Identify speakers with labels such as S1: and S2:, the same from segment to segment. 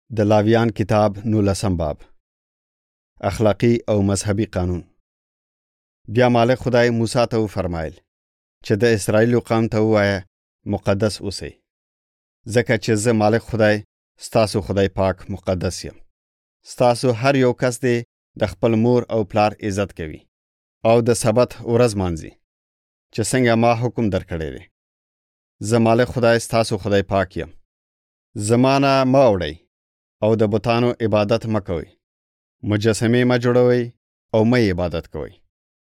S1: د لاویان کتاب 19 باب اخلاقی او مذهبي قانون. بیا مالک خدای موسی ته فرمایل چې د اسرائیل قوم ته وایه مقدس اوسئ، ځکه چې زه مالک خدای ستاسو خدای پاک مقدس یم. ستاسو هر یو کس دی د خپل مور او پلار عزت کوي او د سبت ورځ مانځي چې څنګه ما حکم درکړی دی. زه مالک خدای ستاسو خدای پاک یم. زمانه ما وړئ او د بتانو عبادت مکوئ، مجسمه ما جوړوئ او ما عبادت کوئ.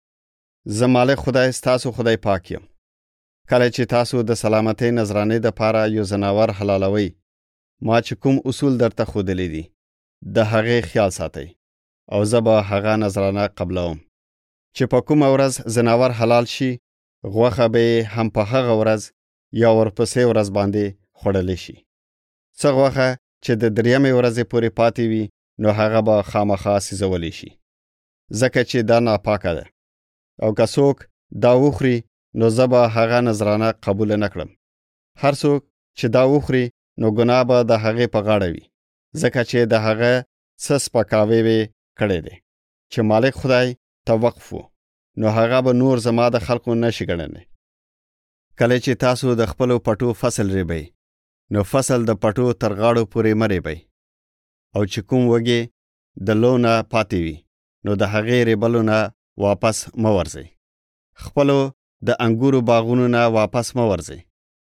S1: زه مالک خدای ستاسو خدای پاک یم. کله چې تاسو د سلامتی نذرانې د پاره یو زناور حلالوئ، ما چې کوم اصول درته ښودلی دي د هغې خیال ساتئ او زه به هغه نذرانه قبلوم. چې په کومه ورځ زناور حلال شي، غوښه به هم په هغه ورځ یا ورپسې ورځ باندې خوړلی شي. څه غوښه چې د دریمې ورځې پورې پاتې وي، نو هغه به خامخا سیزولی شي، ځکه چې دا ناپاکه ده. او که څوک دا وخوري، نو زه به هغه نذرانه قبول نه کړم. هر څوک چې دا وخوري، نو ګناه به د هغې په غاړه وي، ځکه چې د هغه څه سپکاوی به کړی دی چې مالک خدای ته وقف و، نو هغه به نور زما د خلقو نشي ګڼلی. کله چې تاسو د خپلو پټو فصل ریبئ، نو فصل د پټو تر غاړو پورې مه ریبئ. او چې کوم وږی د لو نه پاتې وي، نو د هغې ریبلو نه واپس مه ورځئ. خپلو د انګورو باغونو نه واپس مه ورځئ،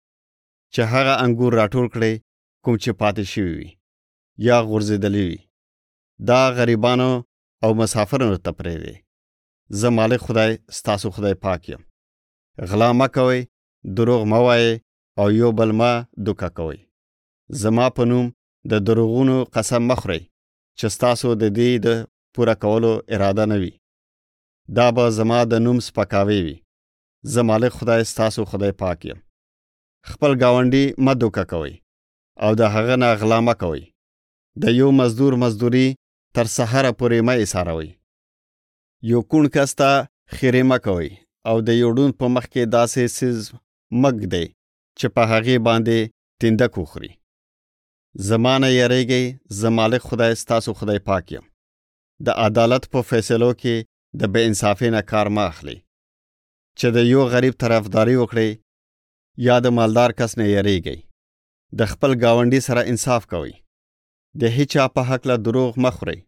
S1: چې هغه انګور راټول کړئ کوم چې پاتې شوي وي یا غورځېدلی وي. دا غریبانو او مسافرانو ته پرېږدئ. زه مالک خدای ستاسو خدای پاک یم. غلا مه کوئ، دروغ مه وایئ او یو بل مه دوکه کوئ. زما په نوم د دروغونو قسم مه خورئ چې ستاسو د دې د پوره کولو اراده نه وي. دا به زما د نوم سپکاوی وي. زه مالک خدای ستاسو خدای پاک یم. خپل ګاونډي مه دوکه کوئ او د هغه نه غلا مه کوئ. د یو مزدور مزدوري تر سحره پورې مه ایساروئ. یو کوڼ کس ته خیرې مه کوئ او د یو ړوند په مخ کې داسې څیز مه ږدئ چې په هغې باندې تندک وخوري. زما نه یریږئ، زه مالک خدای ستاسو خدای پاک یم. د عدالت په فیصلو کې د بې انصافۍ نه کار مه اخلئ. چې د یو غریب طرفداري وکړئ یا د مالدار کس نه یریږئ. د خپل ګاونډي سره انصاف کوئ. د هیچا په هکله دروغ مه خورئ.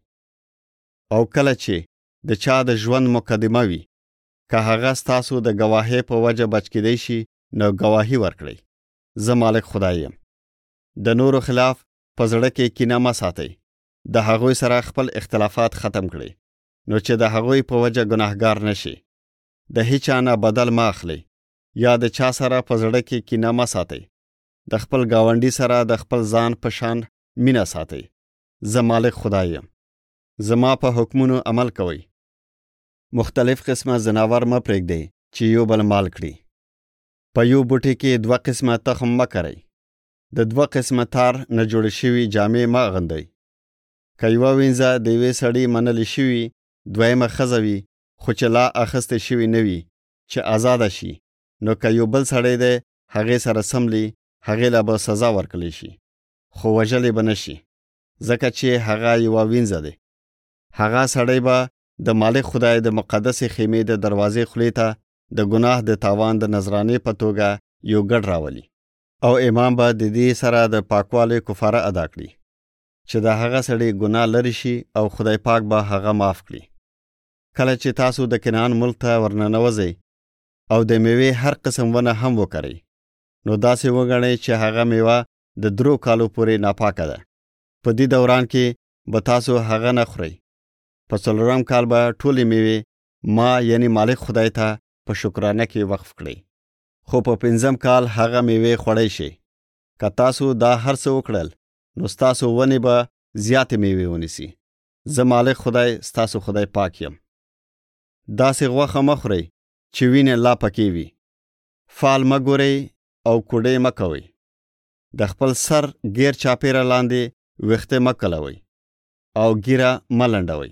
S1: او کله چې د چا د ژوند مقدمه وي، که هغه ستاسو د ګواهۍ په وجه بچ کیدی شي، نو ګواهي ورکړئ. زه مالک خدای یم. د نورو خلاف په زړه کې کینه مه ساتئ. د هغوی سره خپل اختلافات ختم کړئ، نو چې د هغوی په وجه ګناهګار نشي. د هیچا نه بدل مه اخلئ یا د چا سره په زړه کې کینه مه ساتئ. د خپل ګاونډي سره د خپل ځان په شان مینه ساتئ. زه مالک خدای یم. زما په حکمونو عمل کوئ. مختلف قسمه زناور مه پرېږدئ چې یو بل مال کړي. په یو بوټي کې 2 قسمه تخم مه کرئ. د 2 قسمه تار نه جوړې شوي جامې مه اغوندئ. که یوه وینځه د یوې سړي منلې شوي، دویمه ښځه وي خو چې لا اخیستې شوي نه وي چې آزاده شي، نو که یو بل سړی دی هغې سره سملي، هغې له به سزا ورکړلی شي، خو وژلی به نه شي، ځکه چې هغه یوه وینځه دی. هغه سړی به د مالک خدای د مقدسې خیمې د دروازې خولې ته د ګناه د تاوان د نذرانې په توګه یو ګډ راولي، او امام به د دې سره د پاکوالي کفاره ادا کړي چې د هغه سړي ګناه لري شي او خدای پاک به هغه معاف کړي. کله چې تاسو د کنعان ملک ته ورننوځئ او د میوې هر قسم ونه هم وکرئ، نو داسې وګڼئ چې هغه میوه د 3 کالو پورې ناپاکه ده. په دې دوران کې به تاسو هغه نه خورئ. په 4م کال به ټولې میوې ما یعنی مالک خدای ته په شکرانه کې وقف کړئ. خو په 5م کال هغه میوې خوړی شي. که تاسو دا هر څه وکړل، نو ستاسو ونې به زیاتې میوې ونیسي. زه مالک خدای ستاسو خدای پاک یم. داسې غوښه مه خورئ چې وینې لا پکې وي. فال مه ګورئ او کوډې مه کوئ. د خپل سر غیر چاپیره لاندې ویښته مه کلوئ او ګیره مه لنډوئ.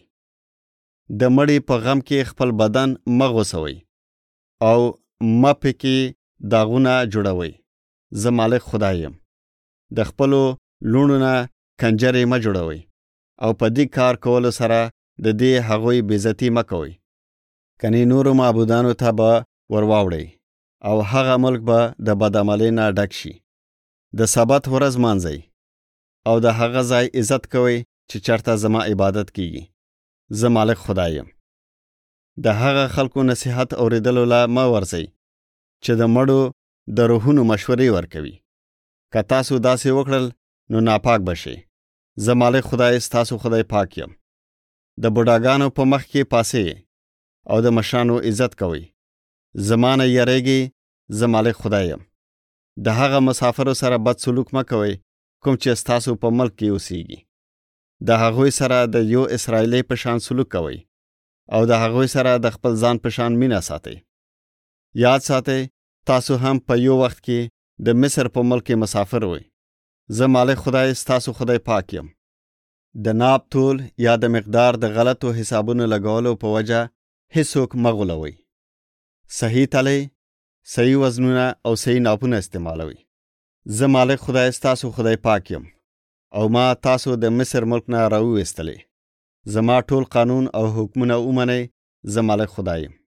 S1: د مړي په غم کې خپل بدن مه غوڅوئ او مه پکې داغونه جوړوئ. زه مالک خدای یم. د خپلو لوڼو نه کنجرې مه جوړوئ او په دې کار کولو سره د دې هغوی بېزتي مه کوئ. کني نورو معبودانو ته به ورواوړئ او هغه ملک به د بدعملۍ نه ډک شي. د سبت ورځ مانځئ او د هغه ځای عزت کوئ چې چرته زما عبادت کیږي. زه مالک خدای یم. د هغه خلکو نصیحت اوریدلو له مه ورځئ چې د مړو د روحونو مشورې ورکوي. که تاسو داسې وکړل نو ناپاک بشئ. زه مالک خدای ستاسو خدای پاک یم. د بوډاګانو په مخ کې پاسئ او د مشرانو عزت کوئ. زما نه یریږئ. زه مالک خدای یم. د هغه مسافرو سره بد سلوک مه کوئ کوم چې ستاسو په ملک کې اوسیږي. د هغوی سره د یو اسرائیلی په شان سلوک کوئ او د هغوی سره د خپل ځان په شان مینه ساتئ. یاد ساتئ تاسو هم په یو وخت کې د مصر په ملک کې مسافر وئ. زه مالک خدای ستاسو خدای پاک یم. د ناب تول یا د مقدار د غلطو حسابونو لګولو په وجه هیڅوک مه غولوئ. صحیح تلئ، صحیح وزنونه او صحیح ناپونه استعمالوئ. زه مالک خدای ستاسو خدای پاک یم او ما تاسو د مصر ملک نه راوویستلې. زما ټول قانون او حکمونه ومنئ. زه مالک خدای یم.